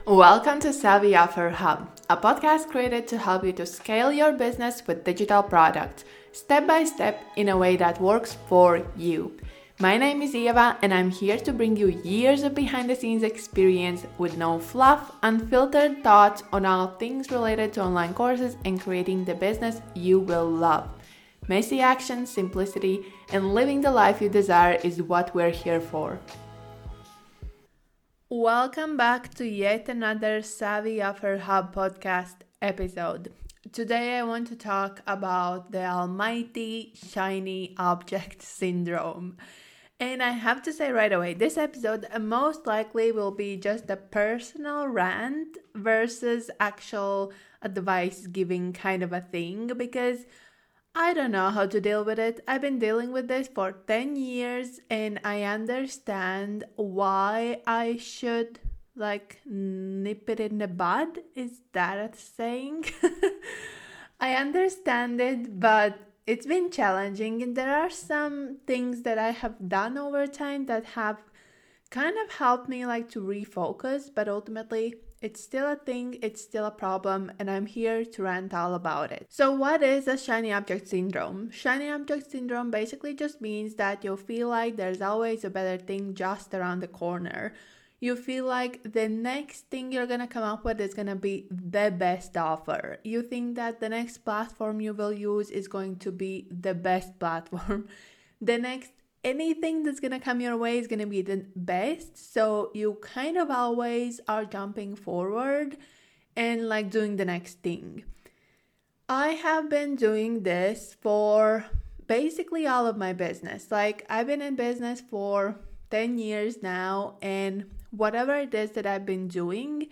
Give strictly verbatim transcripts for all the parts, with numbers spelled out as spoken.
Welcome to Savvy Offer Hub, a podcast created to help you to scale your business with digital products, step by step in a way that works for you. My name is Eva, and I'm here to bring you years of behind-the-scenes experience with no fluff, unfiltered thoughts on all things related to online courses and creating the business you will love. Messy action, simplicity, and living the life you desire is what we're here for. Welcome back to yet another Savvy Offer Hub podcast episode. Today I want to talk about the almighty shiny object syndrome. And I have to say right away, this episode most likely will be just a personal rant versus actual advice giving kind of a thing, because I don't know how to deal with it. I've been dealing with this for ten years and I understand why I should like nip it in the bud. Is that a saying? I understand it, but it's been challenging, and there are some things that I have done over time that have kind of helped me like to refocus, but ultimately it's still a thing, it's still a problem, and I'm here to rant all about it. So what is a shiny object syndrome? Shiny object syndrome basically just means that you feel like there's always a better thing just around the corner. You feel like the next thing you're gonna come up with is gonna be the best offer. You think that the next platform you will use is going to be the best platform. The next anything that's gonna come your way is gonna be the best, so you kind of always are jumping forward and like doing the next thing. I have been doing this for basically all of my business. Like I've been in business for ten years now, and whatever it is that I've been doing,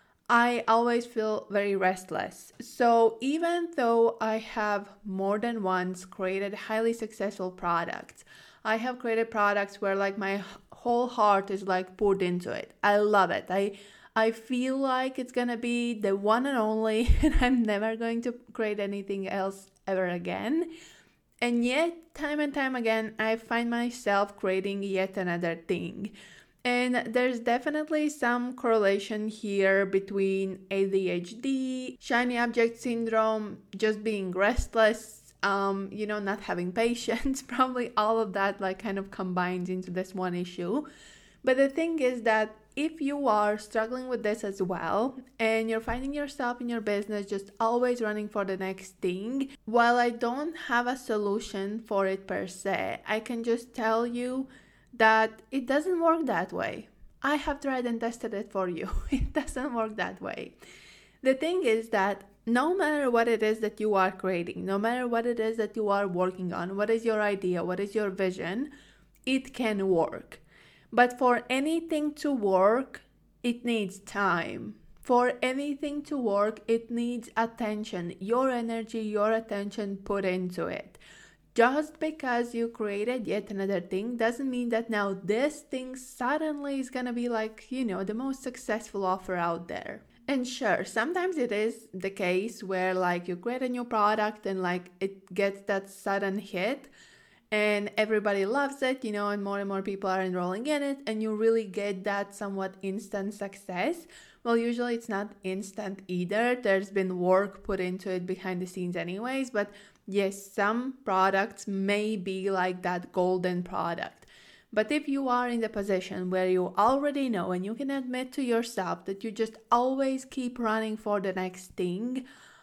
I always feel very restless. So even though I have more than once created highly successful products, I have created products where like my whole heart is like poured into it. I love it. I I feel like it's gonna be the one and only, and I'm never going to create anything else ever again. And yet, time and time again, I find myself creating yet another thing. And there's definitely some correlation here between A D H D, shiny object syndrome, just being restless, Um, you know, not having patience, probably all of that like kind of combines into this one issue. But the thing is that if you are struggling with this as well, and you're finding yourself in your business just always running for the next thing, while I don't have a solution for it per se, I can just tell you that it doesn't work that way. I have tried and tested it for you. It doesn't work that way. The thing is that no matter what it is that you are creating, no matter what it is that you are working on, what is your idea, what is your vision, it can work. But for anything to work, it needs time. For anything to work, it needs attention, your energy, your attention put into it. Just because you created yet another thing doesn't mean that now this thing suddenly is gonna be like, you know, the most successful offer out there. And sure, sometimes it is the case where like you create a new product and like it gets that sudden hit and everybody loves it, you know, and more and more people are enrolling in it, and you really get that somewhat instant success. Well, usually it's not instant either. There's been work put into it behind the scenes anyways, but yes, some products may be like that golden product. But if you are in the position where you already know and you can admit to yourself that you just always keep running for the next thing,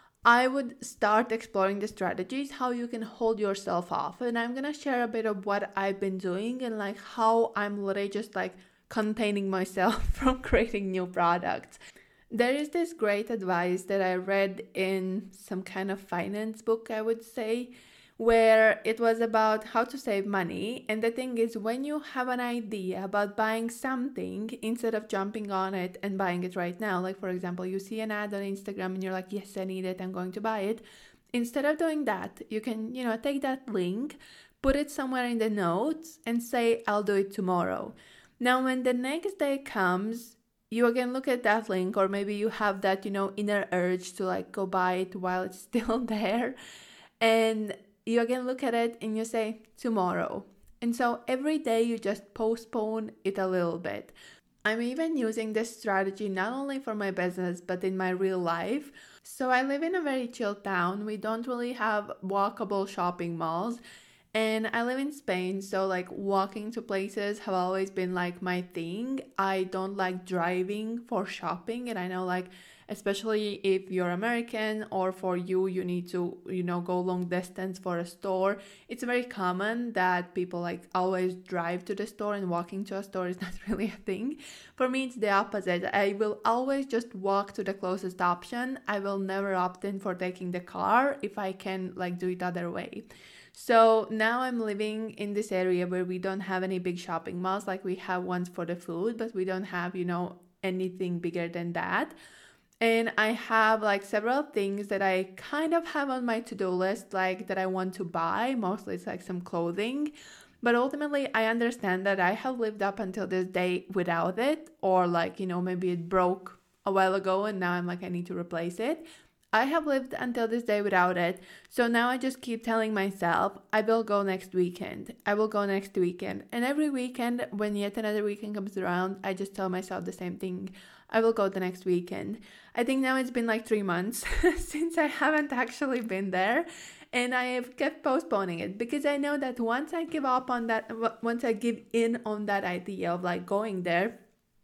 I would start exploring the strategies, how you can hold yourself off. And I'm going to share a bit of what I've been doing and like how I'm literally just like containing myself from creating new products. There is this great advice that I read in some kind of finance book, I would say, where it was about how to save money. And the thing is, when you have an idea about buying something, instead of jumping on it and buying it right now, like for example, you see an ad on Instagram and you're like, yes, I need it, I'm going to buy it. Instead of doing that, you can, you know, take that link, put it somewhere in the notes and say, I'll do it tomorrow. Now, when the next day comes, you again look at that link, or maybe you have that, you know, inner urge to like go buy it while it's still there. And you again look at it and you say tomorrow. And so every day you just postpone it a little bit. I'm even using this strategy not only for my business, but in my real life. So I live in a very chill town. We don't really have walkable shopping malls. And I live in Spain, so like walking to places have always been like my thing. I don't like driving for shopping, and I know like especially if you're American or for you you need to, you know, go long distance for a store. It's very common that people like always drive to the store, and walking to a store is not really a thing. For me it's the opposite. I will always just walk to the closest option. I will never opt in for taking the car if I can like do it other way. So now I'm living in this area where we don't have any big shopping malls. Like we have ones for the food, but we don't have, you know, anything bigger than that. And I have like several things that I kind of have on my to-do list, like that I want to buy. Mostly it's like some clothing. But ultimately, I understand that I have lived up until this day without it. Or like, you know, maybe it broke a while ago and now I'm like, I need to replace it. I have lived until this day without it. So now I just keep telling myself, I will go next weekend. I will go next weekend. And every weekend, when yet another weekend comes around, I just tell myself the same thing. I will go the next weekend. I think now it's been like three months since I haven't actually been there. And I have kept postponing it because I know that once I give up on that, once I give in on that idea of like going there,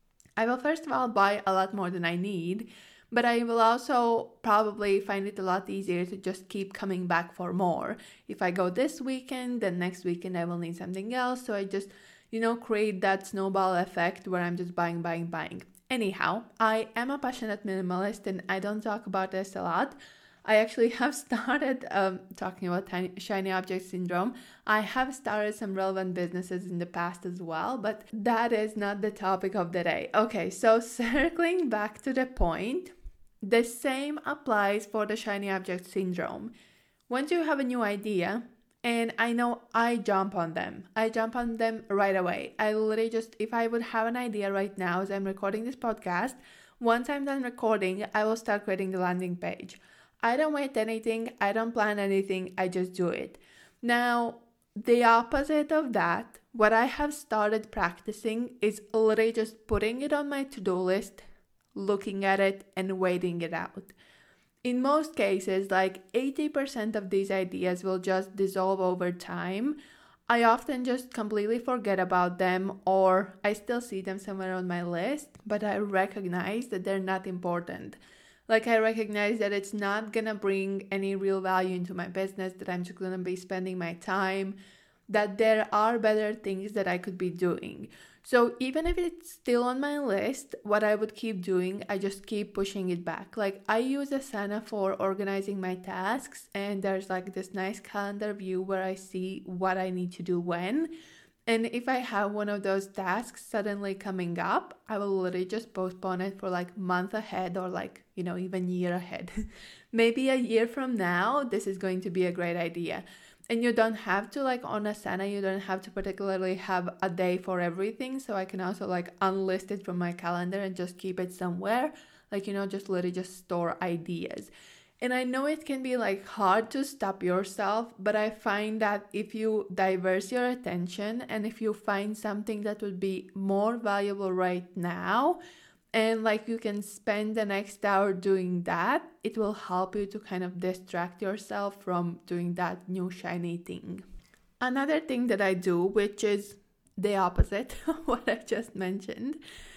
I will first of all buy a lot more than I need. But I will also probably find it a lot easier to just keep coming back for more. If I go this weekend, then next weekend I will need something else. So I just, you know, create that snowball effect where I'm just buying, buying, buying. Anyhow, I am a passionate minimalist and I don't talk about this a lot. I actually have started um, talking about tiny, shiny object syndrome. I have started some relevant businesses in the past as well, but that is not the topic of the day. Okay, so circling back to the point, the same applies for the shiny object syndrome. Once you have a new idea, and I know I jump on them. I jump on them right away. I literally just, if I would have an idea right now as I'm recording this podcast, once I'm done recording, I will start creating the landing page. I don't wait anything. I don't plan anything. I just do it. Now, the opposite of that, what I have started practicing is literally just putting it on my to-do list, looking at it and waiting it out. In most cases, like eighty percent of these ideas will just dissolve over time. I often just completely forget about them, or I still see them somewhere on my list, but I recognize that they're not important. Like I recognize that it's not gonna bring any real value into my business, that I'm just gonna be spending my time, that there are better things that I could be doing. So even if it's still on my list, what I would keep doing, I just keep pushing it back. Like I use Asana for organizing my tasks, and there's like this nice calendar view where I see what I need to do when. And if I have one of those tasks suddenly coming up, I will literally just postpone it for like month ahead or like, you know, even year ahead. Maybe a year from now, this is going to be a great idea. And you don't have to, like on Asana, you don't have to particularly have a day for everything. So I can also like unlist it from my calendar and just keep it somewhere. Like, you know, just literally just store ideas. And I know it can be like hard to stop yourself, but I find that if you diverse your attention and if you find something that would be more valuable right now, and like you can spend the next hour doing that, it will help you to kind of distract yourself from doing that new shiny thing. Another thing that I do, which is the opposite of what I just mentioned.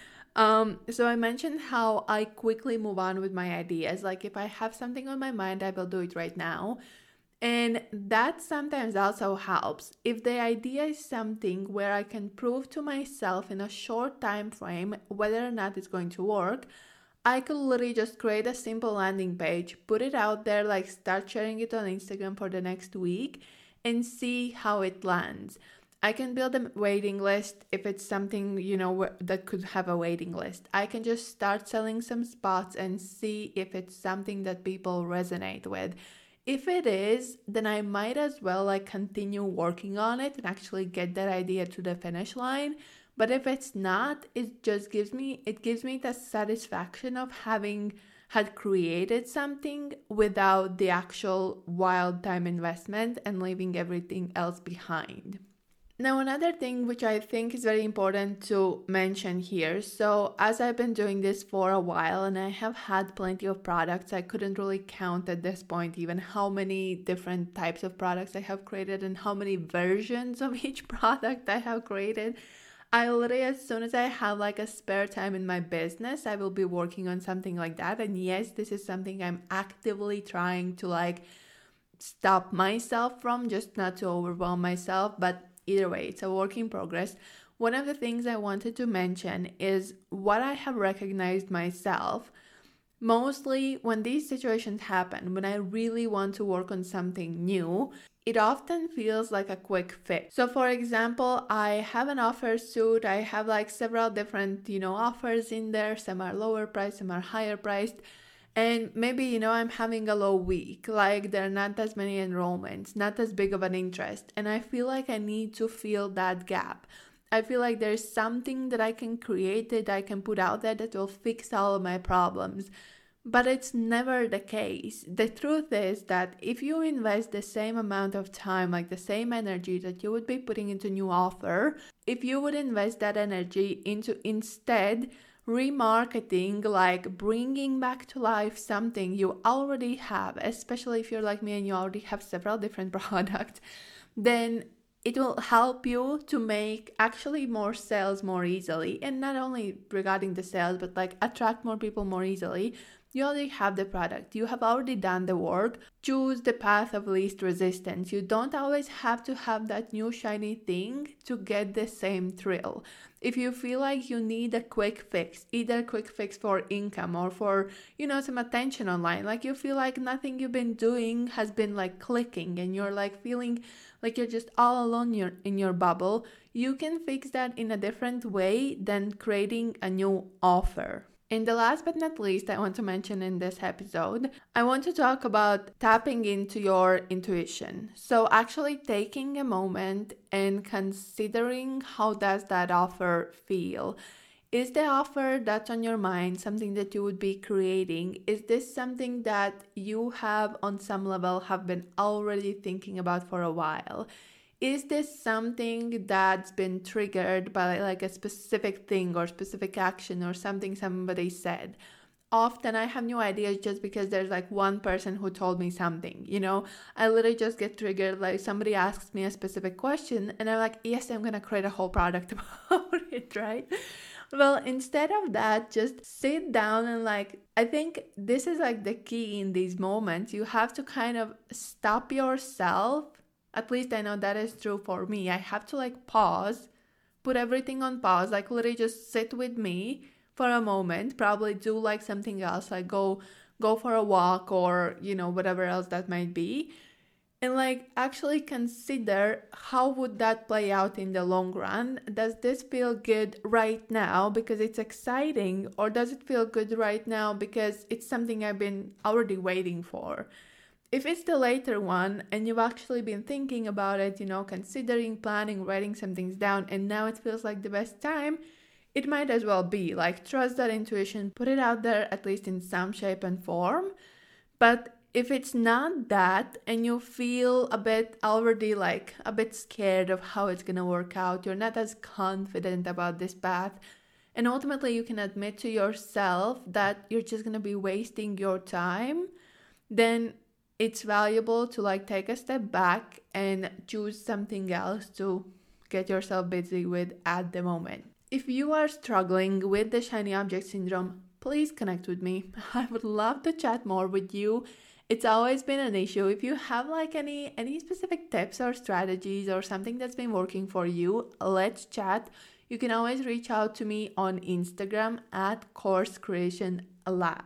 Um, so I mentioned how I quickly move on with my ideas. Like if I have something on my mind, I will do it right now. And that sometimes also helps. If the idea is something where I can prove to myself in a short time frame whether or not it's going to work, I could literally just create a simple landing page, put it out there, like start sharing it on Instagram for the next week and see how it lands. I can build a waiting list if it's something, you know, that could have a waiting list. I can just start selling some spots and see if it's something that people resonate with. If it is, then I might as well like continue working on it and actually get that idea to the finish line. But if it's not, it just gives me, it gives me the satisfaction of having had created something without the actual wild time investment and leaving everything else behind. Now, another thing which I think is very important to mention here. So, as I've been doing this for a while and I have had plenty of products, I couldn't really count at this point even how many different types of products I have created and how many versions of each product I have created. I literally, as soon as I have like a spare time in my business, I will be working on something like that. And yes, this is something I'm actively trying to like stop myself from, just not to overwhelm myself. But either way, it's a work in progress. One of the things I wanted to mention is what I have recognized myself. Mostly when these situations happen, when I really want to work on something new, it often feels like a quick fix. So for example, I have an offer suit. I have like several different, you know, offers in there. Some are lower priced, some are higher priced. And maybe, you know, I'm having a low week, like there are not as many enrollments, not as big of an interest. And I feel like I need to fill that gap. I feel like there's something that I can create, that I can put out there that will fix all of my problems. But it's never the case. The truth is that if you invest the same amount of time, like the same energy that you would be putting into a new offer, if you would invest that energy into instead remarketing, like bringing back to life something you already have, especially if you're like me and you already have several different products, then it will help you to make actually more sales more easily. And not only regarding the sales, but like attract more people more easily. You already have the product. You have already done the work. Choose the path of least resistance. You don't always have to have that new shiny thing to get the same thrill. If you feel like you need a quick fix, either a quick fix for income or for, you know, some attention online, like you feel like nothing you've been doing has been like clicking and you're like feeling like you're just all alone in your, in your bubble, you can fix that in a different way than creating a new offer. And the last but not least, I want to mention in this episode, I want to talk about tapping into your intuition. So actually taking a moment and considering how does that offer feel. Is the offer that's on your mind something that you would be creating? Is this something that you have on some level have been already thinking about for a while? Is this something that's been triggered by like a specific thing or specific action or something somebody said? Often I have new ideas just because there's like one person who told me something, you know? I literally just get triggered, like somebody asks me a specific question and I'm like, yes, I'm gonna create a whole product about it, right? Well, instead of that, just sit down and like, I think this is like the key in these moments. You have to kind of stop yourself. At least I know that is true for me. I have to like pause, put everything on pause, like literally just sit with me for a moment, probably do like something else, like go go for a walk or, you know, whatever else that might be. And like actually consider how would that play out in the long run? Does this feel good right now because it's exciting, or does it feel good right now because it's something I've been already waiting for? If it's the later one and you've actually been thinking about it, you know, considering, planning, writing some things down, and now it feels like the best time, it might as well be. Like, trust that intuition, put it out there at least in some shape and form. But if it's not that and you feel a bit already like a bit scared of how it's going to work out, you're not as confident about this path, and ultimately you can admit to yourself that you're just going to be wasting your time, then it's valuable to like take a step back and choose something else to get yourself busy with at the moment. If you are struggling with the shiny object syndrome, please connect with me. I would love to chat more with you. It's always been an issue. If you have like any any specific tips or strategies or something that's been working for you, let's chat. You can always reach out to me on Instagram at Course Creation Lab.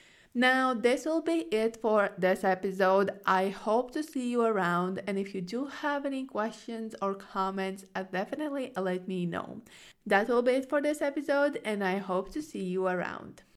Now, this will be it for this episode. I hope to see you around, and if you do have any questions or comments, uh, definitely let me know. That will be it for this episode, and I hope to see you around.